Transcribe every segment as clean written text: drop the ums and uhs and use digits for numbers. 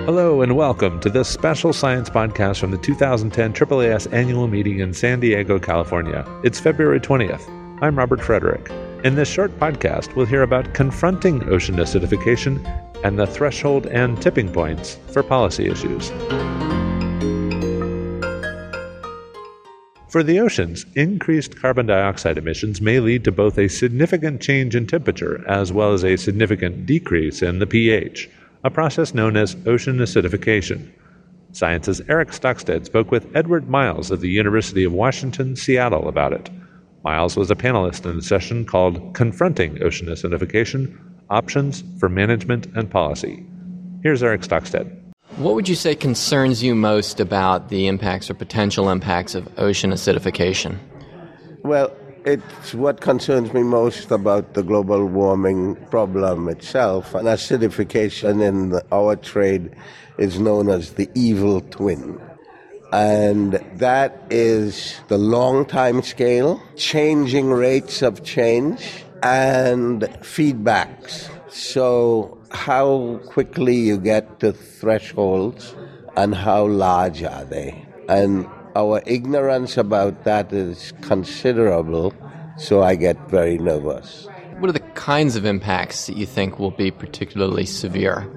Hello and welcome to this special science podcast from the 2010 AAAS annual meeting in San Diego, California. It's February 20th. I'm Robert Frederick. In this short podcast, we'll hear about confronting ocean acidification and the threshold and tipping points for policy issues. For the oceans, increased carbon dioxide emissions may lead to both a significant change in temperature as well as a significant decrease in the pH, a process known as ocean acidification. Science's Eric Stockstead spoke with Edward Miles of the University of Washington, Seattle about it. Miles was a panelist in a session called Confronting Ocean Acidification, Options for Management and Policy. Here's Eric Stockstead. What would you say concerns you most about the impacts or potential impacts of ocean acidification? Well, it's what concerns me most about the global warming problem itself. And acidification in our trade is known as the evil twin. And that is the long time scale, changing rates of change, and feedbacks. So how quickly you get to thresholds and how large are they? And our ignorance about that is considerable, so I get very nervous. What are the kinds of impacts that you think will be particularly severe?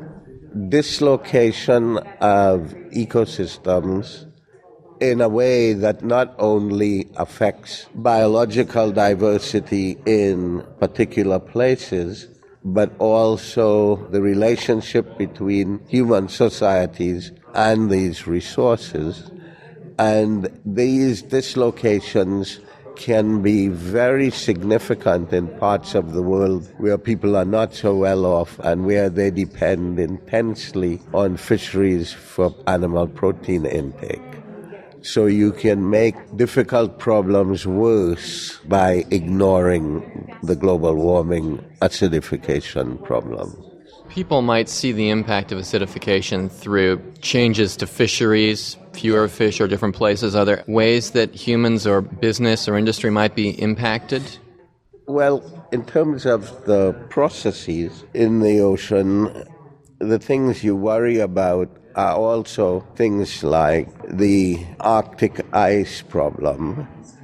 Dislocation of ecosystems in a way that not only affects biological diversity in particular places, but also the relationship between human societies and these resources. And these dislocations can be very significant in parts of the world where people are not so well off and where they depend intensely on fisheries for animal protein intake. So you can make difficult problems worse by ignoring the global warming acidification problem. People might see the impact of acidification through changes to fisheries, fewer fish or different places. Are there ways that humans or business or industry might be impacted? Well, in terms of the processes in the ocean, the things you worry about are also things like the Arctic ice problem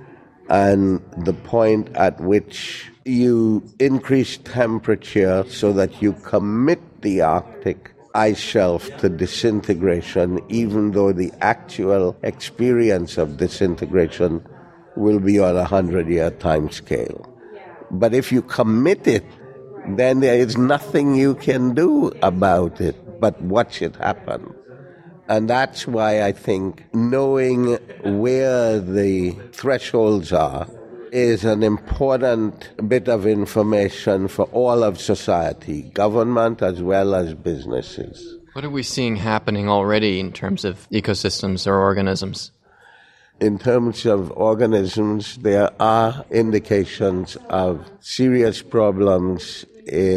and the point at which you increase temperature so that you commit the Arctic ice shelf to disintegration, even though the actual experience of disintegration will be on a 100-year time scale. But if you commit it, then there is nothing you can do about it but watch it happen. And that's why I think knowing where the thresholds are is an important bit of information for all of society, government as well as businesses. What are we seeing happening already in terms of ecosystems or organisms? In terms of organisms, there are indications of serious problems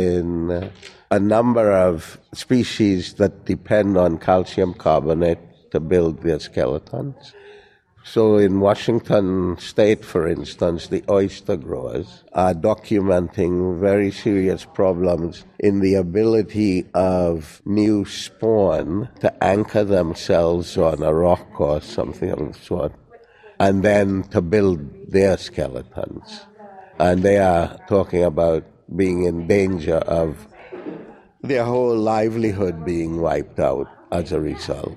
in a number of species that depend on calcium carbonate to build their skeletons. So in Washington State, for instance, the oyster growers are documenting very serious problems in the ability of new spawn to anchor themselves on a rock or something of the sort, and then to build their skeletons. And they are talking about being in danger of their whole livelihood being wiped out as a result.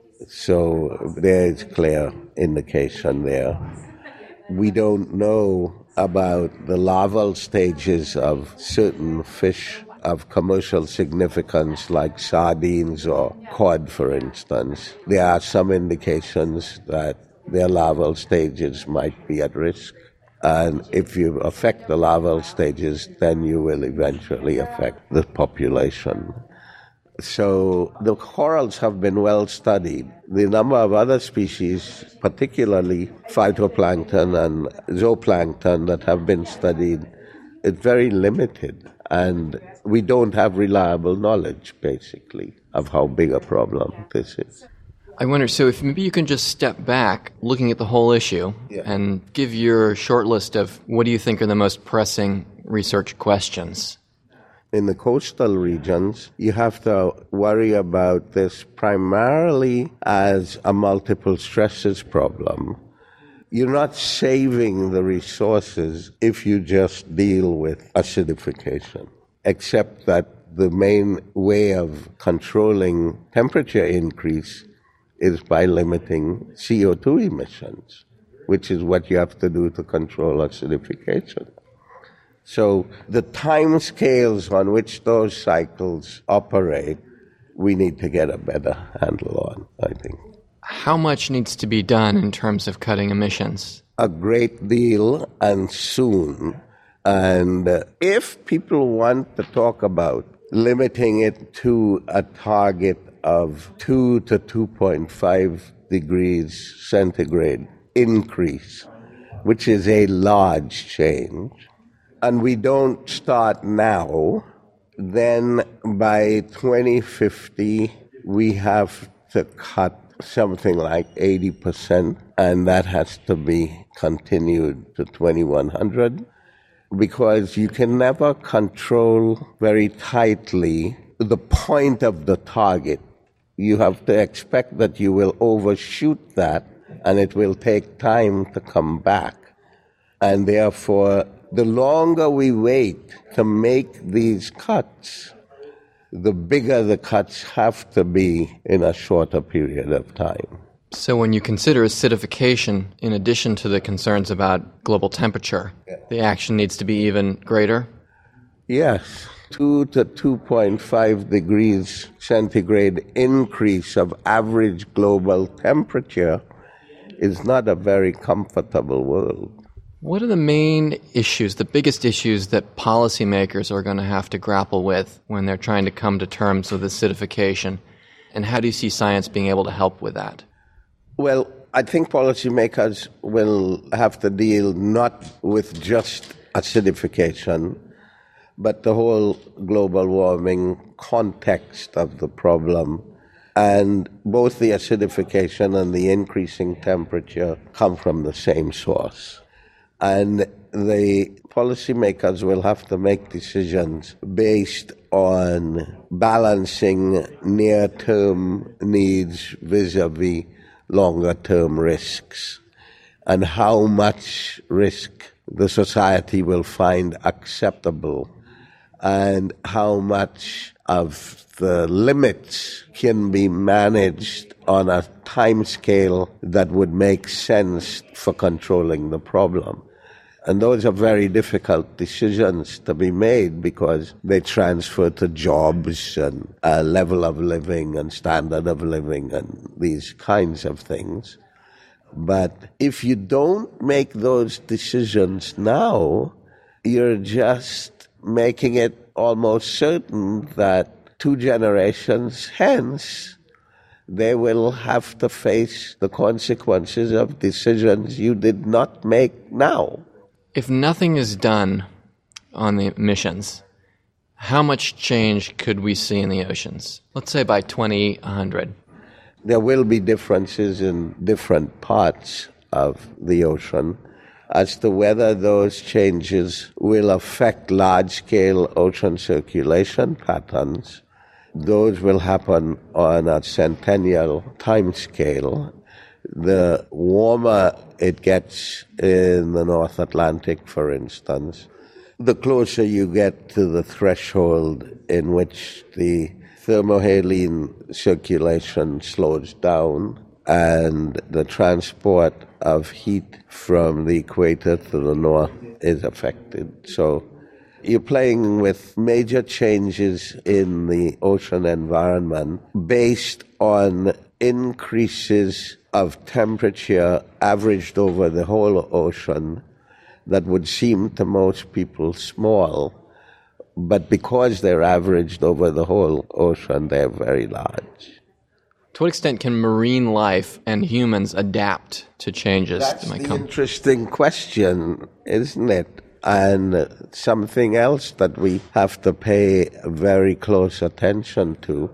So there is clear indication there. We don't know about the larval stages of certain fish of commercial significance like sardines or cod, for instance. There are some indications that their larval stages might be at risk. And if you affect the larval stages, then you will eventually affect the population. So the corals have been well studied. The number of other species, particularly phytoplankton and zooplankton that have been studied, is very limited. And we don't have reliable knowledge, basically, of how big a problem this is. I wonder, so if maybe you can just step back, looking at the whole issue, and give your short list of what do you think are the most pressing research questions? in the coastal regions, you have to worry about this primarily as a multiple stresses problem. You're not saving the resources if you just deal with acidification, except that the main way of controlling temperature increase is by limiting CO2 emissions, which is what you have to do to control acidification. So the time scales on which those cycles operate, we need to get a better handle on, I think. How much needs to be done in terms of cutting emissions? A great deal, and soon. And if people want to talk about limiting it to a target of 2 to 2.5 degrees centigrade increase, which is a large change, and we don't start now, then by 2050 we have to cut something like 80%, and that has to be continued to 2100, because you can never control very tightly the point of the target. You have to expect that you will overshoot that, and it will take time to come back. And therefore, the longer we wait to make these cuts, the bigger the cuts have to be in a shorter period of time. So when you consider acidification, in addition to the concerns about global temperature, the action needs to be even greater? Yes. 2 to 2.5 degrees centigrade increase of average global temperature is not a very comfortable world. What are the main issues, the biggest issues that policymakers are going to have to grapple with when they're trying to come to terms with acidification? And how do you see science being able to help with that? Well, I think policymakers will have to deal not with just acidification, but the whole global warming context of the problem. And both the acidification and the increasing temperature come from the same source. And the policymakers will have to make decisions based on balancing near-term needs vis-a-vis longer-term risks, and how much risk the society will find acceptable, and how much of the limits can be managed on a time scale that would make sense for controlling the problem. And those are very difficult decisions to be made because they transfer to jobs and level of living and standard of living and these kinds of things. But if you don't make those decisions now, you're just making it almost certain that 2 generations hence, they will have to face the consequences of decisions you did not make now. If nothing is done on the emissions, how much change could we see in the oceans? Let's say by 2100. There will be differences in different parts of the ocean as to whether those changes will affect large-scale ocean circulation patterns. Those will happen on a centennial time scale. The warmer it gets in the North Atlantic, for instance, the closer you get to the threshold in which the thermohaline circulation slows down and the transport of heat from the equator to the north is affected. So you're playing with major changes in the ocean environment based on increases of temperature averaged over the whole ocean that would seem to most people small, but because they're averaged over the whole ocean, they're very large. To what extent can marine life and humans adapt to changes that might come? That's the interesting question, isn't it? And something else that we have to pay very close attention to.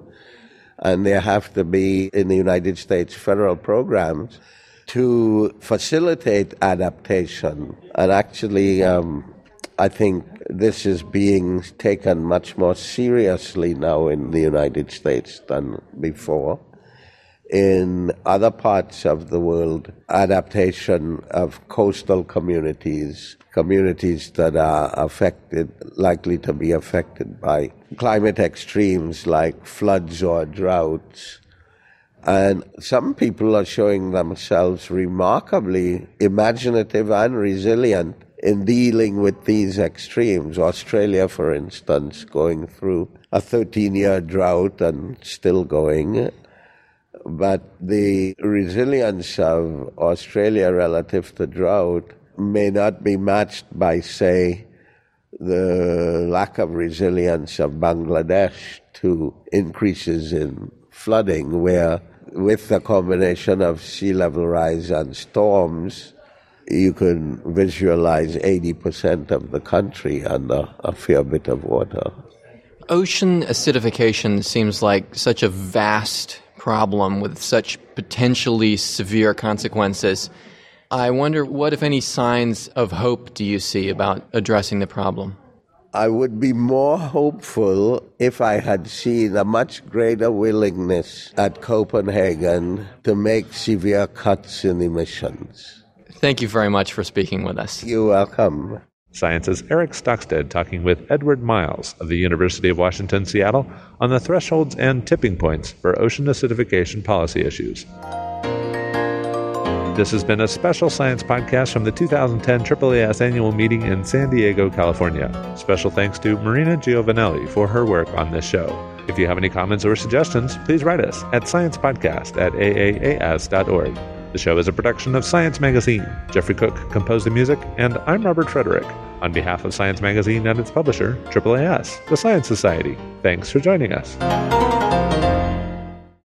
And there have to be, in the United States, federal programs to facilitate adaptation. And actually, I think this is being taken much more seriously now in the United States than before. In other parts of the world, adaptation of coastal communities that are likely to be affected by climate extremes like floods or droughts. And some people are showing themselves remarkably imaginative and resilient in dealing with these extremes. Australia, for instance, going through a 13-year drought and still going. But the resilience of Australia relative to drought may not be matched by, say, the lack of resilience of Bangladesh to increases in flooding, where with the combination of sea level rise and storms, you can visualize 80% of the country under a fair bit of water. Ocean acidification seems like such a vast problem with such potentially severe consequences. I wonder, what, if any, signs of hope do you see about addressing the problem? I would be more hopeful if I had seen a much greater willingness at Copenhagen to make severe cuts in emissions. Thank you very much for speaking with us. You're welcome. Science's Eric Stockstead talking with Edward Miles of the University of Washington, Seattle on the thresholds and tipping points for ocean acidification policy issues. This has been a special science podcast from the 2010 AAAS annual meeting in San Diego, California. Special thanks to Marina Giovanelli for her work on this show. If you have any comments or suggestions, please write us at sciencepodcast@aaas.org. The show is a production of Science Magazine. Jeffrey Cook composed the music, and I'm Robert Frederick. On behalf of Science Magazine and its publisher, AAAS, the Science Society, thanks for joining us.